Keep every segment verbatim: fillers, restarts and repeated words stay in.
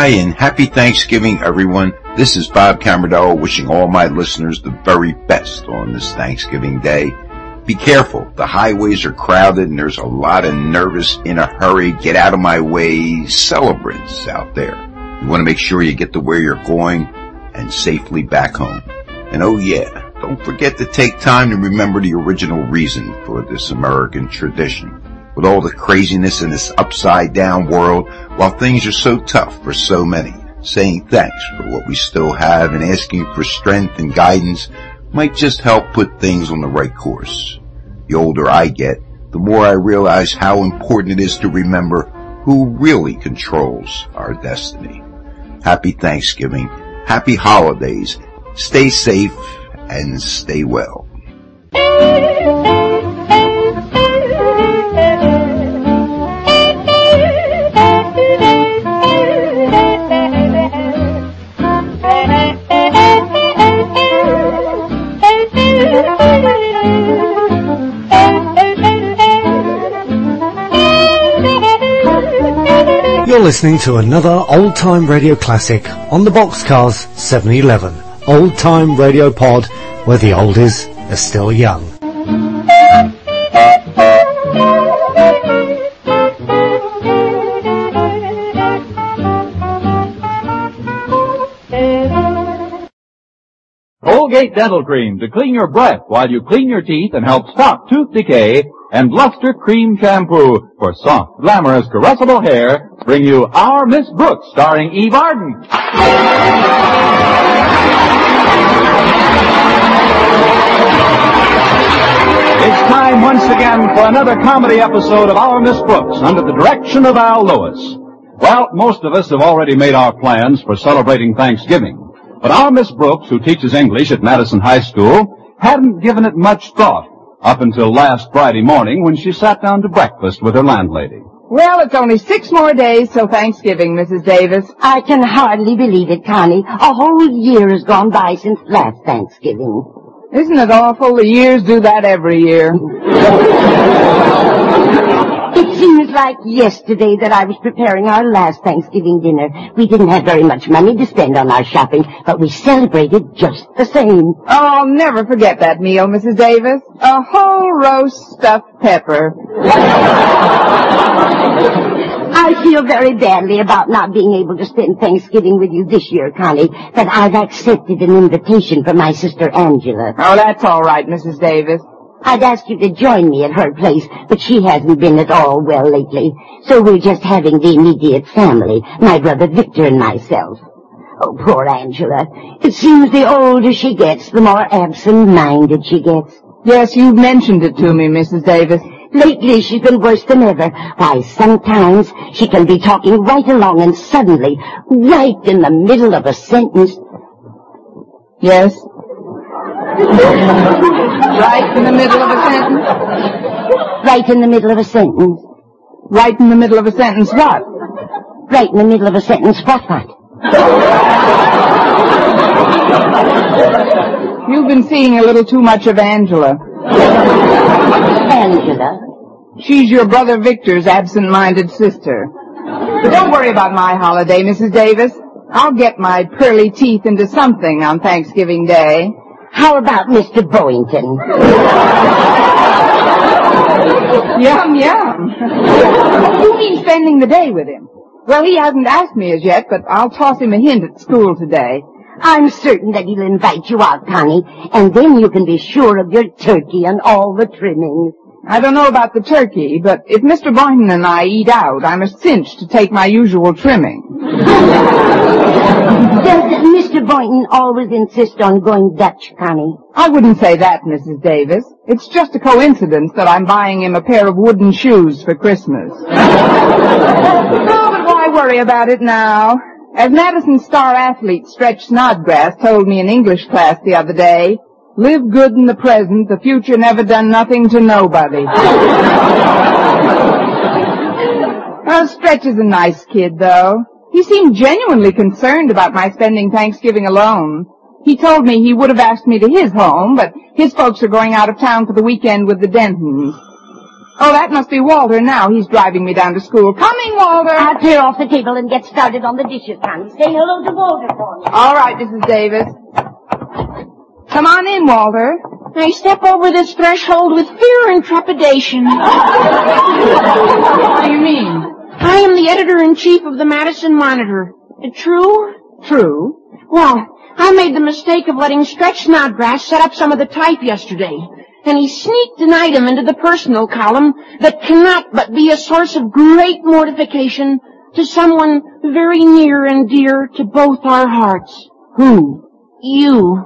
Hi, and happy Thanksgiving, everyone. This is Bob Camarillo wishing all my listeners the very best on this Thanksgiving Day. Be careful. The highways are crowded and there's a lot of nervous, in a hurry, get out of my way celebrants out there. You want to make sure you get to where you're going and safely back home. And oh yeah, don't forget to take time to remember the original reason for this American tradition. With all the craziness in this upside-down world, while things are so tough for so many, saying thanks for what we still have and asking for strength and guidance might just help put things on the right course. The older I get, the more I realize how important it is to remember who really controls our destiny. Happy Thanksgiving, happy holidays, stay safe, and stay well. You're listening to another old-time radio classic on the Boxcars seven eleven. Old-time radio pod where the oldies are still young. Colgate Dental Cream to clean your breath while you clean your teeth and help stop tooth decay, and Luster Cream Shampoo for soft, glamorous, caressable hair bring you Our Miss Brooks, starring Eve Arden. It's time once again for another comedy episode of Our Miss Brooks under the direction of Al Lewis. Well, most of us have already made our plans for celebrating Thanksgiving. But our Miss Brooks, who teaches English at Madison High School, hadn't given it much thought up until last Friday morning when she sat down to breakfast with her landlady. Well, it's only six more days till Thanksgiving, Missus Davis. I can hardly believe it, Connie. A whole year has gone by since last Thanksgiving. Isn't it awful? The years do that every year. It seems like yesterday that I was preparing our last Thanksgiving dinner. We didn't have very much money to spend on our shopping, but we celebrated just the same. Oh, I'll never forget that meal, Missus Davis. A whole roast stuffed pepper. I feel very badly about not being able to spend Thanksgiving with you this year, Connie, but I've accepted an invitation from my sister Angela. Oh, that's all right, Missus Davis. I'd asked you to join me at her place, but she hasn't been at all well lately, so we're just having the immediate family, my brother Victor and myself. Oh, poor Angela. It seems the older she gets, the more absent-minded she gets. Yes, you've mentioned it to me, Missus Davis. Lately, she's been worse than ever. Why, sometimes she can be talking right along and suddenly, right in the middle of a sentence... Yes? Right in the middle of a sentence? Right in the middle of a sentence. Right in the middle of a sentence what? Right in the middle of a sentence what what? You've been seeing a little too much of Angela. Angela? She's your brother Victor's absent-minded sister. But don't worry about my holiday, Missus Davis. I'll get my pearly teeth into something on Thanksgiving Day. How about Mister Boynton? Yum, yum. You mean spending the day with him? Well, he hasn't asked me as yet, but I'll toss him a hint at school today. I'm certain that he'll invite you out, Connie, and then you can be sure of your turkey and all the trimmings. I don't know about the turkey, but if Mister Boynton and I eat out, I'm a cinch to take my usual trimming. Does Mister Boynton always insist on going Dutch, Connie? I wouldn't say that, Missus Davis. It's just a coincidence that I'm buying him a pair of wooden shoes for Christmas. Oh, but why worry about it now? As Madison star athlete Stretch Snodgrass told me in English class the other day, live good in the present, the future never done nothing to nobody. Well, Stretch is a nice kid, though. He seemed genuinely concerned about my spending Thanksgiving alone. He told me he would have asked me to his home, but his folks are going out of town for the weekend with the Dentons. Oh, that must be Walter now. He's driving me down to school. Coming, Walter! I'll clear off the table and get started on the dishes, Connie. Say hello to Walter for me. All right, Missus Davis. Come on in, Walter. I step over this threshold with fear and trepidation. What do you mean? I am the editor-in-chief of the Madison Monitor. True? True. Well, I made the mistake of letting Stretch Snodgrass set up some of the type yesterday, and he sneaked an item into the personal column that cannot but be a source of great mortification to someone very near and dear to both our hearts. Who? You.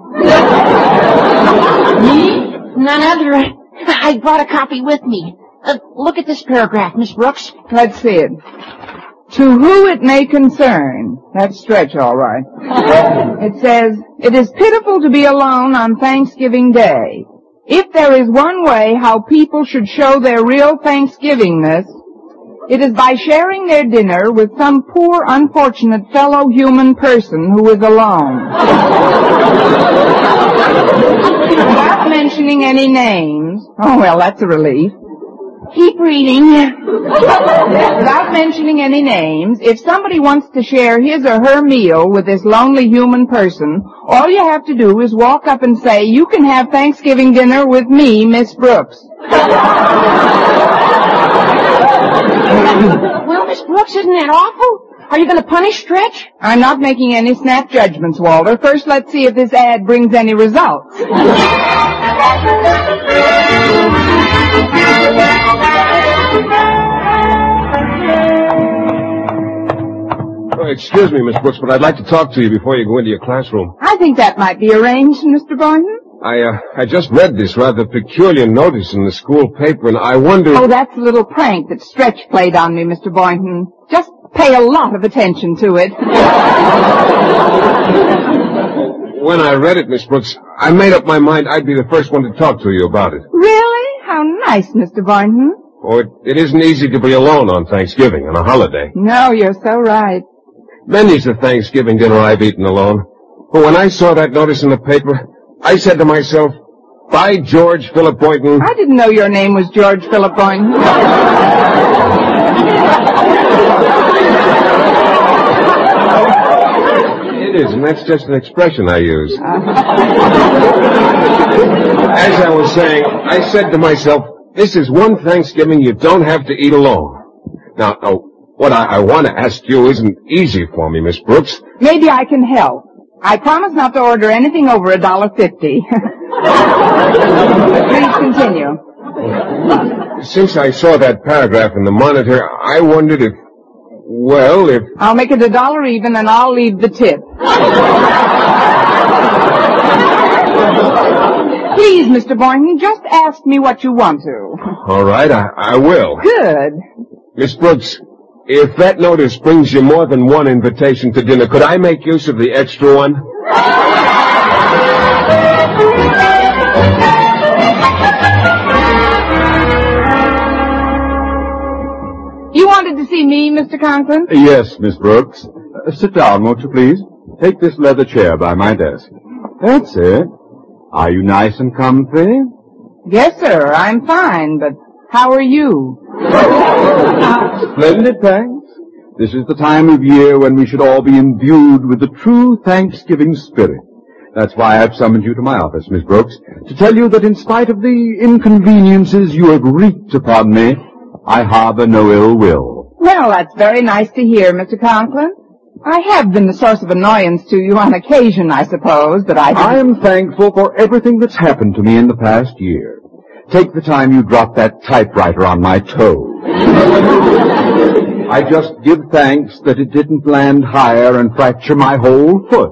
Me? None other. I brought a copy with me. Uh, look at this paragraph, Miss Brooks. Let's see it. To who it may concern. That's Stretch, all right. It says, it is pitiful to be alone on Thanksgiving Day. If there is one way how people should show their real Thanksgivingness, it is by sharing their dinner with some poor, unfortunate fellow human person who is alone. Without mentioning any names. Oh, well, that's a relief. Keep reading. Without mentioning any names, if somebody wants to share his or her meal with this lonely human person, all you have to do is walk up and say, you can have Thanksgiving dinner with me, Miss Brooks. Well, Miss Brooks, isn't that awful? Are you going to punish Stretch? I'm not making any snap judgments, Walter. First, let's see if this ad brings any results. Oh, excuse me, Miss Brooks, but I'd like to talk to you before you go into your classroom. I think that might be arranged, Mister Boynton. I, uh, I just read this rather peculiar notice in the school paper, and I wonder... Oh, that's a little prank that Stretch played on me, Mister Boynton. Just pay a lot of attention to it. When I read it, Miss Brooks, I made up my mind I'd be the first one to talk to you about it. Really? How nice, Mister Boynton. Oh, it, it isn't easy to be alone on Thanksgiving, on a holiday. No, you're so right. Many's the Thanksgiving dinner I've eaten alone. But when I saw that notice in the paper, I said to myself, by George Philip Boynton... I didn't know your name was George Philip Boynton. It is, and that's just an expression I use. As I was saying, I said to myself, this is one Thanksgiving you don't have to eat alone. Now, now what I, I want to ask you isn't easy for me, Miss Brooks. Maybe I can help. I promise not to order anything over a dollar fifty. Please continue. Since I saw that paragraph in the Monitor, I wondered if, well, if... I'll make it a dollar even and I'll leave the tip. Please, Mister Boynton, just ask me what you want to. All right, I, I will. Good. Miss Brooks, if that notice brings you more than one invitation to dinner, could I make use of the extra one? You wanted to see me, Mister Conklin? Yes, Miss Brooks. Uh, sit down, won't you, please? Take this leather chair by my desk. That's it. Are you nice and comfy? Yes, sir, I'm fine, but how are you? Splendid, thanks. This is the time of year when we should all be imbued with the true Thanksgiving spirit. That's why I've summoned you to my office, Miss Brooks, to tell you that in spite of the inconveniences you have wreaked upon me, I harbor no ill will. Well, that's very nice to hear, Mister Conklin. I have been the source of annoyance to you on occasion, I suppose, but I... I am thankful for everything that's happened to me in the past year. Take the time you dropped that typewriter on my toe. I just give thanks that it didn't land higher and fracture my whole foot.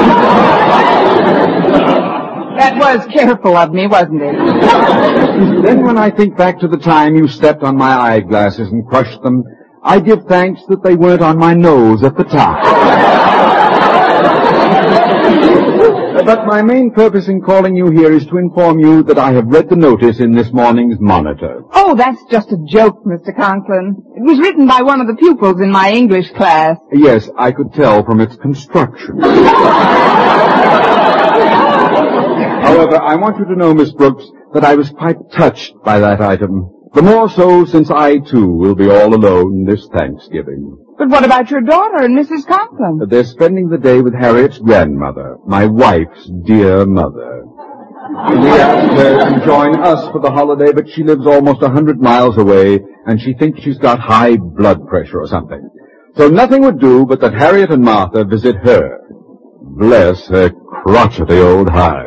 That was careful of me, wasn't it? Then when I think back to the time you stepped on my eyeglasses and crushed them, I give thanks that they weren't on my nose at the time. But my main purpose in calling you here is to inform you that I have read the notice in this morning's Monitor. Oh, that's just a joke, Mister Conklin. It was written by one of the pupils in my English class. Yes, I could tell from its construction. However, I want you to know, Miss Brooks, that I was quite touched by that item. The more so since I, too, will be all alone this Thanksgiving. But what about your daughter and Missus Conklin? They're spending the day with Harriet's grandmother, my wife's dear mother. We asked her to join us for the holiday, but she lives almost a hundred miles away, and she thinks she's got high blood pressure or something. So nothing would do but that Harriet and Martha visit her. Bless her crotchety old hide.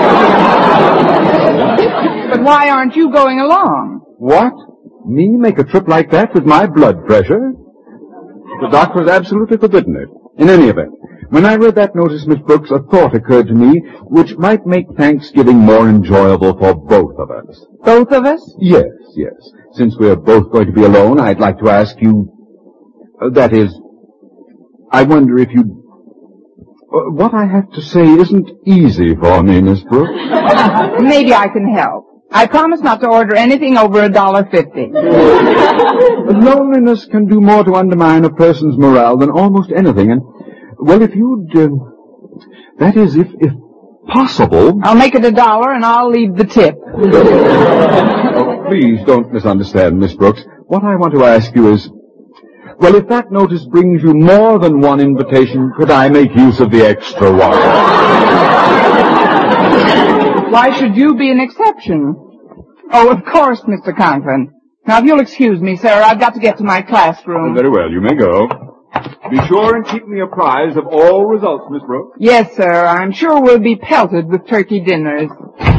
But why aren't you going along? What? Me make a trip like that with my blood pressure? The doctor has absolutely forbidden it. In any event, when I read that notice, Miss Brooks, a thought occurred to me which might make Thanksgiving more enjoyable for both of us. Both of us? Yes, yes. Since we're both going to be alone, I'd like to ask you... Uh, that is, I wonder if you... Uh, what I have to say isn't easy for me, Miss Brooks. Maybe I can help. I promise not to order anything over a dollar fifty. Loneliness can do more to undermine a person's morale than almost anything, and, well, if you'd, uh, that is, if, if possible... I'll make it a dollar and I'll leave the tip. Oh, please don't misunderstand, Miss Brooks. What I want to ask you is, well, if that notice brings you more than one invitation, could I make use of the extra one? Why should you be an exception? Oh, of course, Mister Conklin. Now, if you'll excuse me, sir, I've got to get to my classroom. Very well, you may go. Be sure and keep me apprised of all results, Miss Brooks. Yes, sir. I'm sure we'll be pelted with turkey dinners.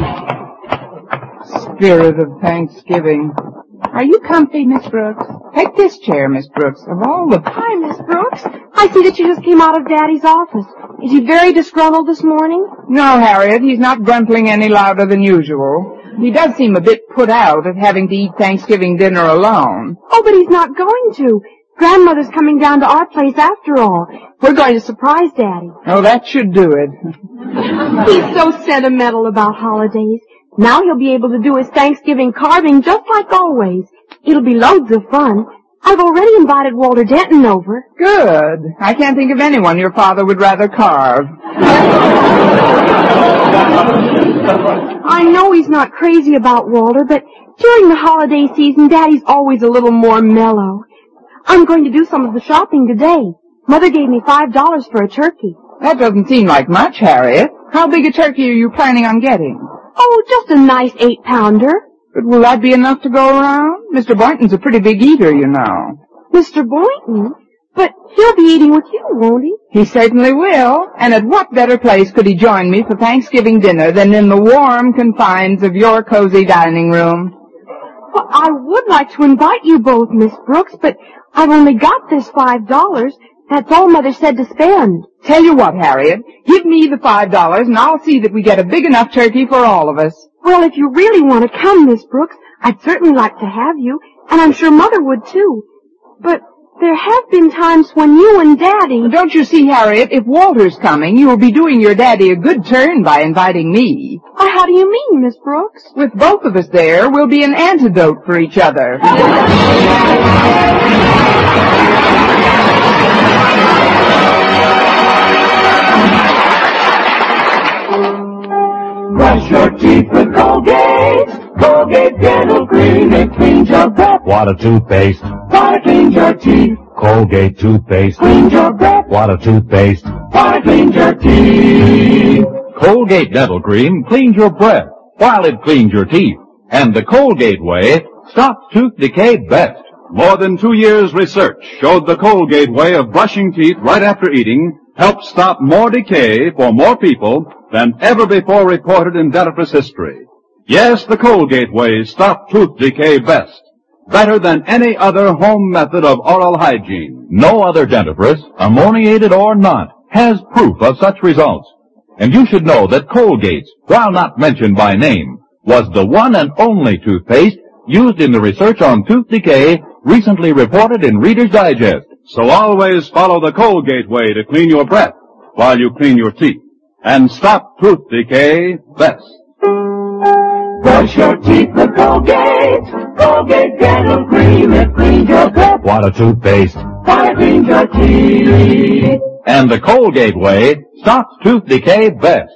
Spirit of Thanksgiving. Are you comfy, Miss Brooks? Take this chair, Miss Brooks. Of all the... Hi, Miss Brooks. I see that you just came out of Daddy's office. Is he very disgruntled this morning? No, Harriet, he's not gruntling any louder than usual. He does seem a bit put out at having to eat Thanksgiving dinner alone. Oh, but he's not going to. Grandmother's coming down to our place after all. We're going to surprise Daddy. Oh, that should do it. He's so sentimental about holidays. Now he'll be able to do his Thanksgiving carving just like always. It'll be loads of fun. I've already invited Walter Denton over. Good. I can't think of anyone your father would rather carve. I know he's not crazy about Walter, but during the holiday season, Daddy's always a little more mellow. I'm going to do some of the shopping today. Mother gave me five dollars for a turkey. That doesn't seem like much, Harriet. How big a turkey are you planning on getting? Oh, just a nice eight-pounder. But will that be enough to go around? Mister Boynton's a pretty big eater, you know. Mister Boynton? But he'll be eating with you, won't he? He certainly will. And at what better place could he join me for Thanksgiving dinner than in the warm confines of your cozy dining room? Well, I would like to invite you both, Miss Brooks, but I've only got this five dollars. That's all Mother said to spend. Tell you what, Harriet, give me the five dollars and I'll see that we get a big enough turkey for all of us. Well, if you really want to come, Miss Brooks, I'd certainly like to have you, and I'm sure Mother would too. But there have been times when you and Daddy... Don't you see, Harriet, if Walter's coming, you'll be doing your Daddy a good turn by inviting me. Why, how do you mean, Miss Brooks? With both of us there, we'll be an antidote for each other. Brush your teeth with Colgate. Colgate Dental Cream, it cleans your breath. Water toothpaste. Water cleans your teeth. Colgate toothpaste. Cleans your breath. Water toothpaste. Water cleans your teeth. Colgate Dental Cream cleans your breath while it cleans your teeth. And the Colgate way stops tooth decay best. More than two years' research showed the Colgate way of brushing teeth right after eating helps stop more decay for more people than ever before reported in dentifrice history. Yes, the Colgate way stops tooth decay best, better than any other home method of oral hygiene. No other dentifrice, ammoniated or not, has proof of such results. And you should know that Colgate's, while not mentioned by name, was the one and only toothpaste used in the research on tooth decay recently reported in Reader's Digest. So always follow the Colgate way to clean your breath while you clean your teeth and stop tooth decay best. Brush your teeth with Colgate. Colgate Dental Cream, it cleans your breath. Water toothpaste. Water cleans your teeth. And the Colgate way stops tooth decay best.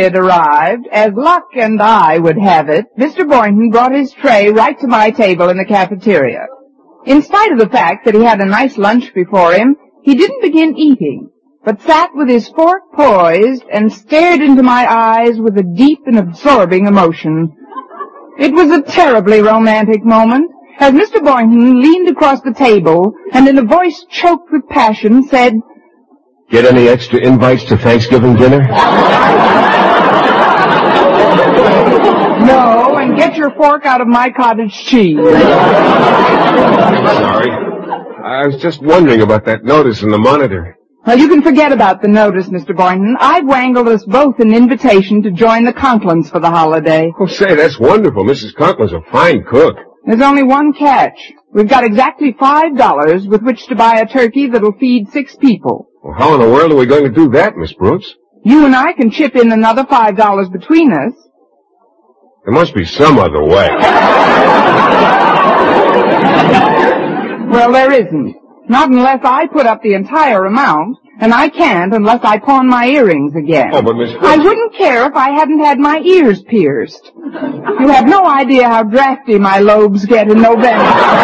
had arrived, as luck and I would have it, Mister Boynton brought his tray right to my table in the cafeteria. In spite of the fact that he had a nice lunch before him, he didn't begin eating, but sat with his fork poised and stared into my eyes with a deep and absorbing emotion. It was a terribly romantic moment, as Mister Boynton leaned across the table and in a voice choked with passion said, "Get any extra invites to Thanksgiving dinner?" "No, and get your fork out of my cottage cheese." Sorry. I was just wondering about that notice in the Monitor. Well, you can forget about the notice, Mister Boynton. I've wangled us both an invitation to join the Conklins for the holiday. Oh, say, that's wonderful. Missus Conklin's a fine cook. There's only one catch. We've got exactly five dollars with which to buy a turkey that'll feed six people. Well, how in the world are we going to do that, Miss Brooks? You and I can chip in another five dollars between us. There must be some other way. Well, there isn't. Not unless I put up the entire amount, and I can't unless I pawn my earrings again. Oh, but Miss Brooks... I wouldn't care if I hadn't had my ears pierced. You have no idea how drafty my lobes get in November.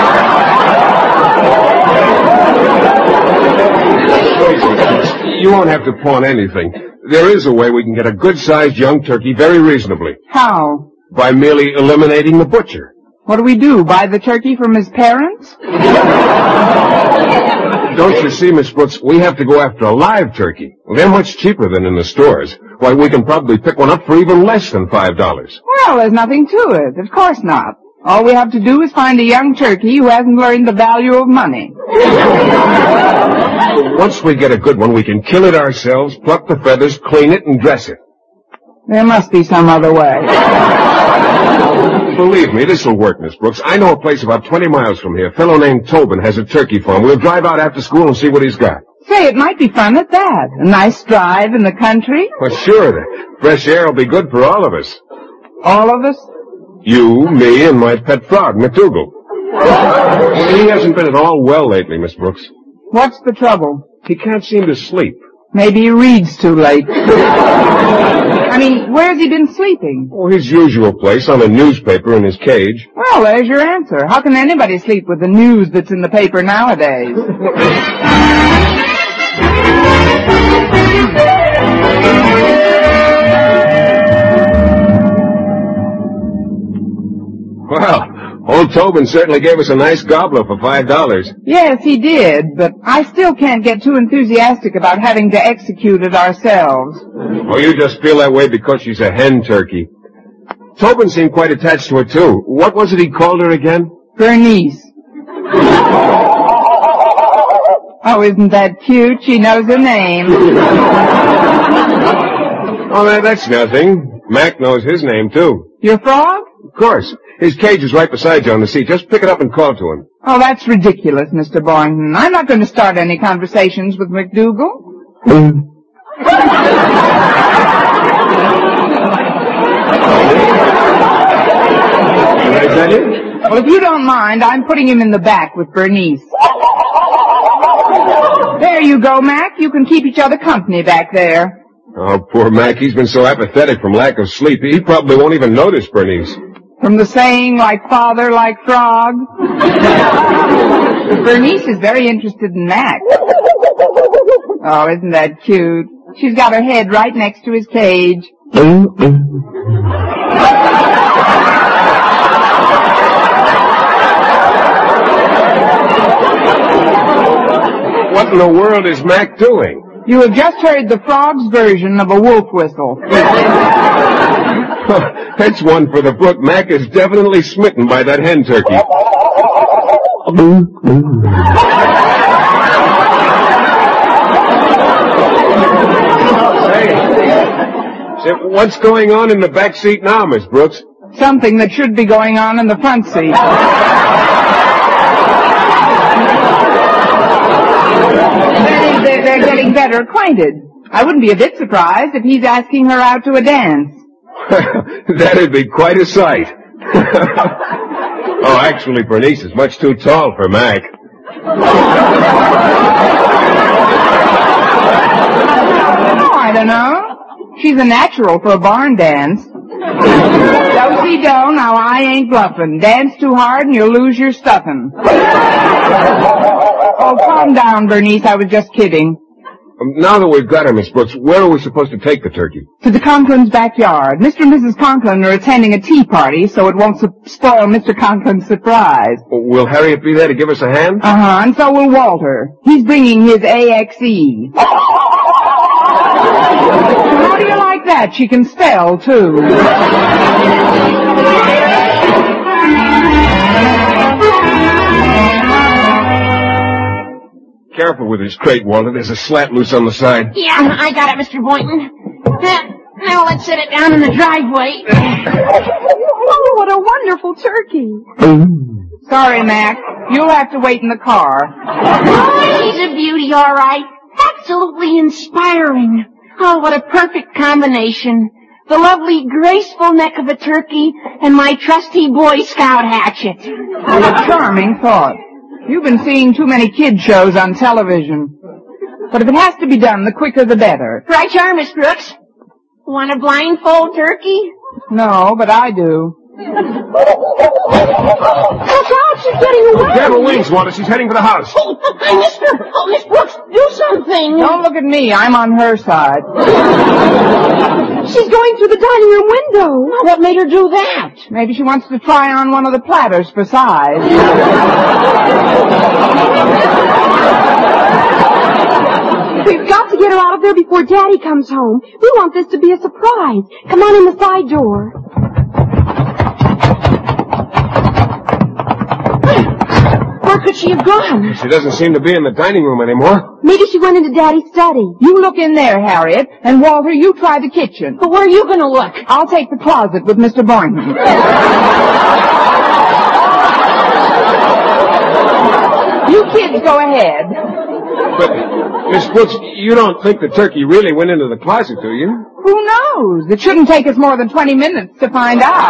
You won't have to pawn anything. There is a way we can get a good-sized young turkey very reasonably. How? By merely eliminating the butcher. What do we do, buy the turkey from his parents? Don't you see, Miss Brooks, we have to go after a live turkey. Well, they're much cheaper than in the stores. Why, we can probably pick one up for even less than five dollars. Well, there's nothing to it. Of course not. All we have to do is find a young turkey who hasn't learned the value of money. Once we get a good one, we can kill it ourselves, pluck the feathers, clean it, and dress it. There must be some other way. Believe me, this will work, Miss Brooks. I know a place about twenty miles from here. A fellow named Tobin has a turkey farm. We'll drive out after school and see what he's got. Say, it might be fun at that. A nice drive in the country. Well, sure. The fresh air will be good for all of us. All of us? You, me, and my pet frog, McDougal. He hasn't been at all well lately, Miss Brooks. What's the trouble? He can't seem to sleep. Maybe he reads too late. I mean, where's he been sleeping? Oh, his usual place, on a newspaper in his cage. Well, there's your answer. How can anybody sleep with the news that's in the paper nowadays? Well, old Tobin certainly gave us a nice gobbler for five dollars. Yes, he did, but I still can't get too enthusiastic about having to execute it ourselves. Oh, you just feel that way because she's a hen turkey. Tobin seemed quite attached to her, too. What was it he called her again? Bernice. Oh, isn't that cute? She knows her name. Oh, that, that's nothing. Mac knows his name, too. Your frog? Of course. His cage is right beside you on the seat. Just pick it up and call to him. Oh, that's ridiculous, Mister Boynton. I'm not going to start any conversations with McDougal. Is that it? Well, if you don't mind, I'm putting him in the back with Bernice. There you go, Mac. You can keep each other company back there. Oh, poor Mac. He's been so apathetic from lack of sleep. He probably won't even notice Bernice. From the saying, like father, like frog. Bernice is very interested in Mac. Oh, isn't that cute? She's got her head right next to his cage. What in the world is Mac doing? You have just heard the frog's version of a wolf whistle. That's one for the brook. Mac is definitely smitten by that hen turkey. Say, say, what's going on in the back seat now, Miss Brooks? Something that should be going on in the front seat. They're, they're getting better acquainted. I wouldn't be a bit surprised if he's asking her out to a dance. That'd be quite a sight. Oh, actually, Bernice is much too tall for Mac. Oh, I don't know. She's a natural for a barn dance. Do-si-do, now I ain't bluffing. Dance too hard and you'll lose your stuffing. Oh, calm down, Bernice. I was just kidding. Um, now that we've got her, Miss Brooks, where are we supposed to take the turkey? To the Conklin's backyard. Mister and Missus Conklin are attending a tea party, so it won't su- spoil Mister Conklin's surprise. Will Harriet be there to give us a hand? Uh-huh, and so will Walter. He's bringing his A X E. How do you like that? She can spell, too. Careful with this crate, Walter. There's a slat loose on the side. Yeah, I got it, Mister Boynton. Uh, now let's set it down in the driveway. Oh, what a wonderful turkey. Sorry, Mac. You'll have to wait in the car. Oh, he's a beauty, all right. Absolutely inspiring. Oh, what a perfect combination. The lovely, graceful neck of a turkey and my trusty Boy Scout hatchet. What a charming thought. You've been seeing too many kid shows on television. But if it has to be done, the quicker the better. Right you are, Miss Brooks. Want a blindfold turkey? No, but I do. Look out, she's getting away. Grab her wings, Walter. She's heading for the house. Oh, uh, Mister Oh, Miss Brooks, do something. Don't look at me. I'm on her side. She's going through the dining room window. What made her do that? Maybe she wants to try on one of the platters for size. We've got to get her out of there before Daddy comes home. We want this to be a surprise. Come on in the side door. Where could she have gone? She doesn't seem to be in the dining room anymore. Maybe she went into Daddy's study. You look in there, Harriet, and Walter, you try the kitchen. But where are you going to look? I'll take the closet with Mister Boynton. You kids go ahead. But, Miss Brooks, you don't think the turkey really went into the closet, do you? Who knows? It shouldn't take us more than twenty minutes to find out.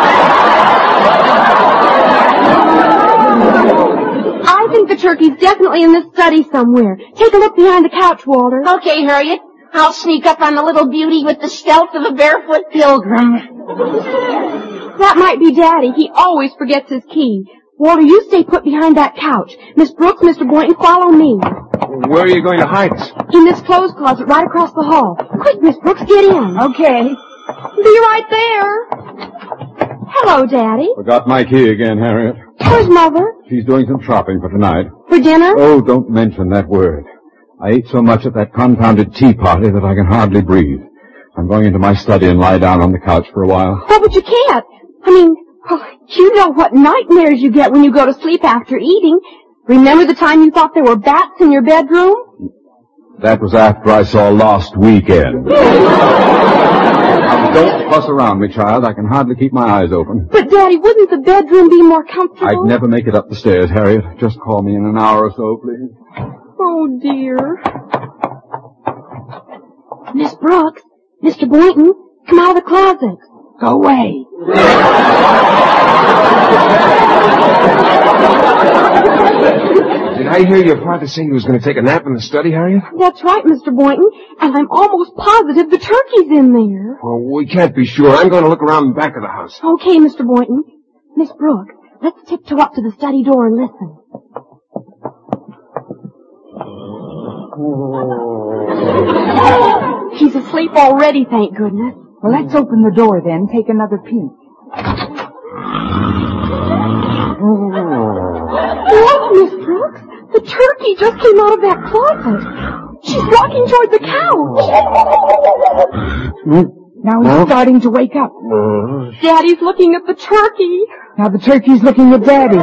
I think the turkey's definitely in this study somewhere. Take a look behind the couch, Walter. Okay, Harriet. I'll sneak up on the little beauty with the stealth of a barefoot pilgrim. That might be Daddy. He always forgets his key. Walter, you stay put behind that couch. Miss Brooks, Mister Boynton, follow me. Where are you going to hide us? In this clothes closet right across the hall. Quick, Miss Brooks, get in. Okay. Be right there. Hello, Daddy. Forgot my key again, Harriet. Where's Mother? She's doing some shopping for tonight. For dinner? Oh, don't mention that word. I ate so much at that confounded tea party that I can hardly breathe. I'm going into my study and lie down on the couch for a while. Oh, but you can't. I mean, oh, you know what nightmares you get when you go to sleep after eating. Remember the time you thought there were bats in your bedroom? That was after I saw Lost Weekend. Now, don't fuss around me, child. I can hardly keep my eyes open. But, Daddy, wouldn't the bedroom be more comfortable? I'd never make it up the stairs, Harriet. Just call me in an hour or so, please. Oh, dear. Miss Brooks, Mister Boynton, come out of the closet. Go away. Did I hear your father say he was going to take a nap in the study, Harriet? That's right, Mister Boynton, and I'm almost positive the turkey's in there. Well, we can't be sure. I'm going to look around the back of the house. Okay, Mister Boynton. Miss Brooks, let's tiptoe up to the study door and listen. He's asleep already, thank goodness. Well, let's open the door then, take another peek. Look, Miss Brooks, the turkey just came out of that closet. She's walking toward the couch. Now he's starting to wake up. Daddy's looking at the turkey. Now the turkey's looking at Daddy.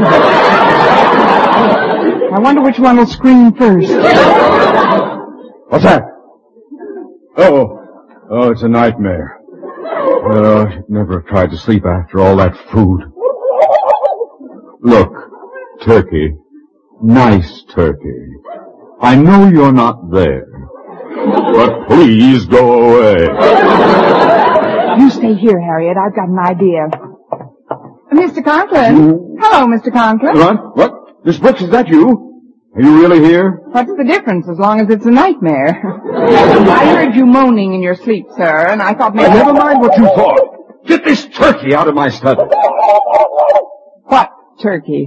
I wonder which one will scream first. What's that? Oh, oh, it's a nightmare. Oh, I should never have tried to sleep after all that food. Look, turkey. Nice turkey. I know you're not there. But please go away. You stay here, Harriet. I've got an idea. Mister Conklin? Mm. Hello, Mister Conklin. What? What? Miss Brooks, is that you? Are you really here? What's the difference as long as it's a nightmare? I heard you moaning in your sleep, sir, and I thought maybe... Uh, never mind what you thought. Get this turkey out of my study. What turkey?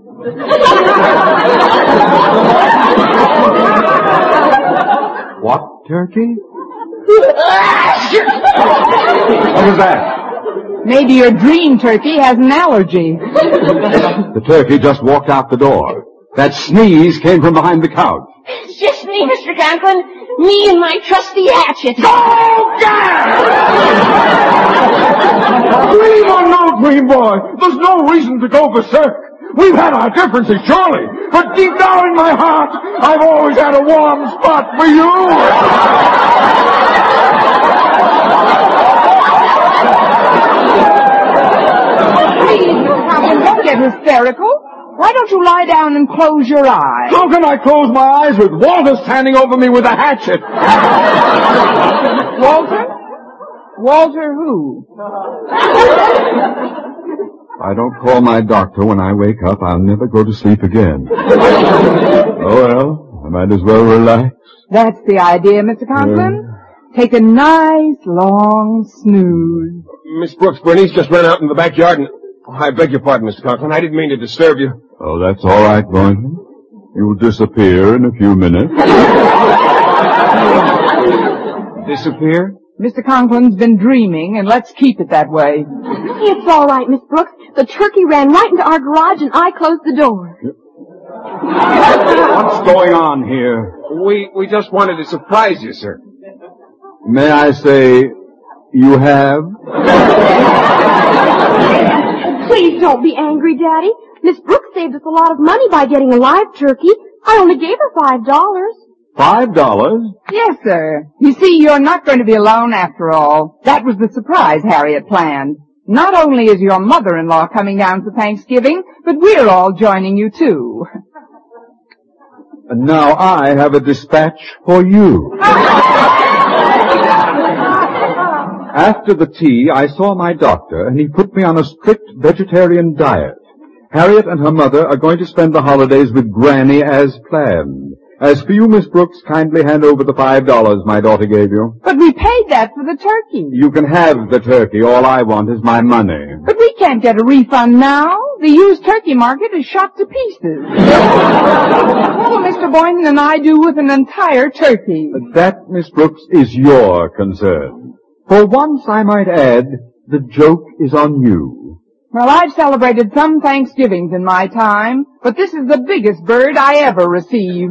What turkey? What was that? Maybe your dream turkey has an allergy. The turkey just walked out the door. That sneeze came from behind the couch. It's just me, Mister Conklin. Me and my trusty hatchet. Oh, God! Leave on no, Green Boy. There's no reason to go berserk. We've had our differences, surely. But deep down in my heart, I've always had a warm spot for you. Please, Mister Conklin, don't get hysterical. Why don't you lie down and close your eyes? How can I close my eyes with Walter standing over me with a hatchet? Walter? Walter who? I don't call my doctor when I wake up. I'll never go to sleep again. Oh, well, I might as well relax. That's the idea, Mister Conklin. Yeah. Take a nice, long snooze. Miss Brooks, Bernice just ran out in the backyard and... Oh, I beg your pardon, Mister Conklin. I didn't mean to disturb you. Oh, that's all right, Boynton. You'll disappear in a few minutes. Disappear? Mister Conklin's been dreaming, and let's keep it that way. It's all right, Miss Brooks. The turkey ran right into our garage, and I closed the door. What's going on here? We we just wanted to surprise you, sir. May I say, you have? Please don't be angry, Daddy. Miss Brooks saved us a lot of money by getting a live turkey. I only gave her five dollars. Five dollars? Yes, sir. You see, you're not going to be alone after all. That was the surprise Harriet planned. Not only is your mother-in-law coming down for Thanksgiving, but we're all joining you, too. And now I have a dispatch for you. After the tea, I saw my doctor, and he put me on a strict vegetarian diet. Harriet and her mother are going to spend the holidays with Granny as planned. As for you, Miss Brooks, kindly hand over the five dollars my daughter gave you. But we paid that for the turkey. You can have the turkey. All I want is my money. But we can't get a refund now. The used turkey market is shot to pieces. What will Mister Boynton and I do with an entire turkey? That, Miss Brooks, is your concern. For once, I might add, the joke is on you. Well, I've celebrated some Thanksgivings in my time, but this is the biggest bird I ever received.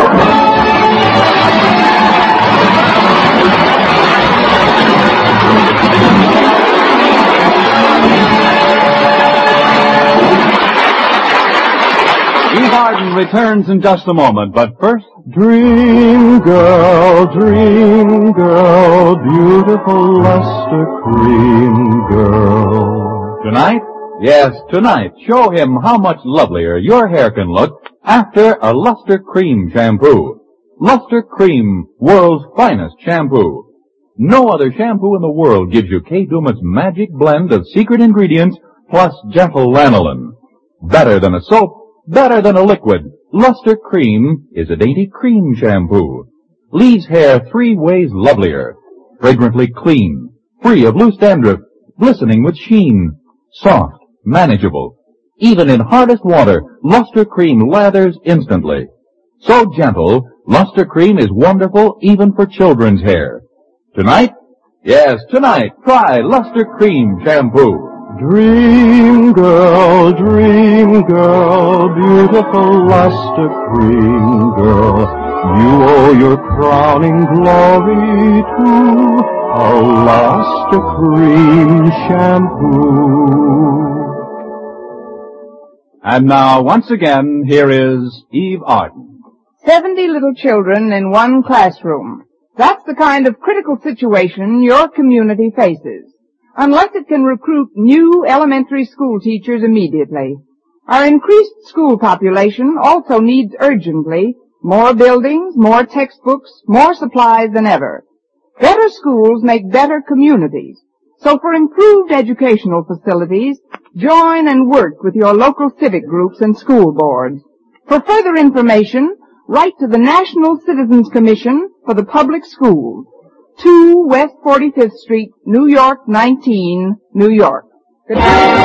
Eve Arden returns in just a moment, but first... Dream girl, dream girl, beautiful luster cream girl. Tonight? Yes, tonight, show him how much lovelier your hair can look after a Luster Cream shampoo. Luster Cream, world's finest shampoo. No other shampoo in the world gives you Kay Daumit's magic blend of secret ingredients plus gentle lanolin. Better than a soap, better than a liquid, Luster Cream is a dainty cream shampoo. Leaves hair three ways lovelier. Fragrantly clean, free of loose dandruff, glistening with sheen, soft, manageable. Even in hardest water, Luster Cream lathers instantly. So gentle, Luster Cream is wonderful even for children's hair. Tonight? Yes, tonight, try Luster Cream shampoo. Dream girl, dream girl, beautiful luster cream girl, you owe your crowning glory to a luster cream shampoo. And now, once again, here is Eve Arden. Seventy little children in one classroom. That's the kind of critical situation your community faces. Unless it can recruit new elementary school teachers immediately. Our increased school population also needs urgently more buildings, more textbooks, more supplies than ever. Better schools make better communities. So for improved educational facilities, join and work with your local civic groups and school boards. For further information, write to the National Citizens Commission for the Public Schools, two West forty-fifth Street, New York, nineteen, New York. Good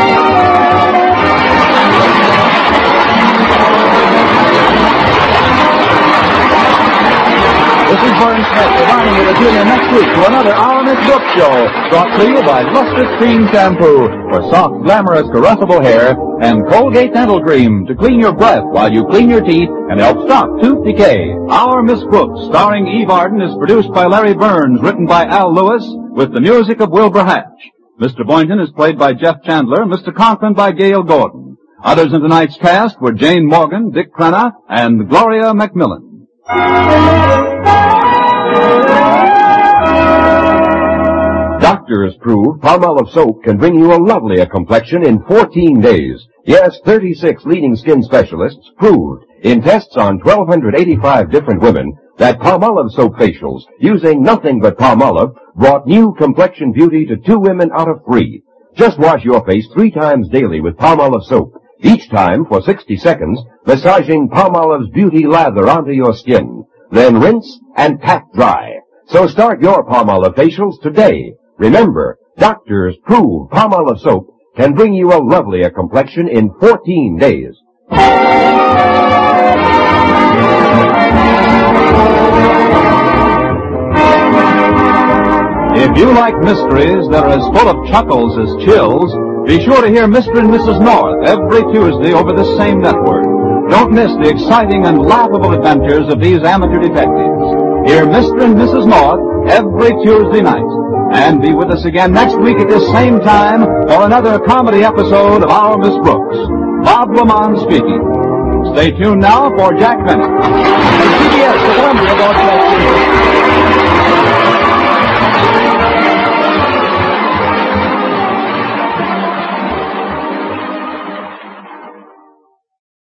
This is Vern Smith reminding you to tune in next week to another Our Miss Brooks show, brought to you by Lustrous Cream Shampoo for soft, glamorous, caressable hair, and Colgate Dental Cream to clean your breath while you clean your teeth and help stop tooth decay. Our Miss Brooks, starring Eve Arden, is produced by Larry Burns, written by Al Lewis, with the music of Wilbur Hatch. Mister Boynton is played by Jeff Chandler, Mister Conklin by Gail Gordon. Others in tonight's cast were Jane Morgan, Dick Crenna, and Gloria McMillan. Doctors prove Palmolive soap can bring you a lovelier complexion in fourteen days. Yes, thirty-six leading skin specialists proved in tests on one thousand two hundred eighty-five different women that Palmolive soap facials using nothing but Palmolive brought new complexion beauty to two women out of three. Just wash your face three times daily with Palmolive soap, each time for sixty seconds, massaging Palmolive's beauty lather onto your skin. Then rinse and pat dry. So start your Palmolive facials today. Remember, doctors prove Palmolive soap can bring you a lovelier complexion in fourteen days. If you like mysteries that are as full of chuckles as chills, be sure to hear Mister and Missus North every Tuesday over this same network. Don't miss the exciting and laughable adventures of these amateur detectives. Hear Mister and Missus North every Tuesday night. And be with us again next week at this same time for another comedy episode of Our Miss Brooks. Bob Lamont speaking. Stay tuned now for Jack Benny.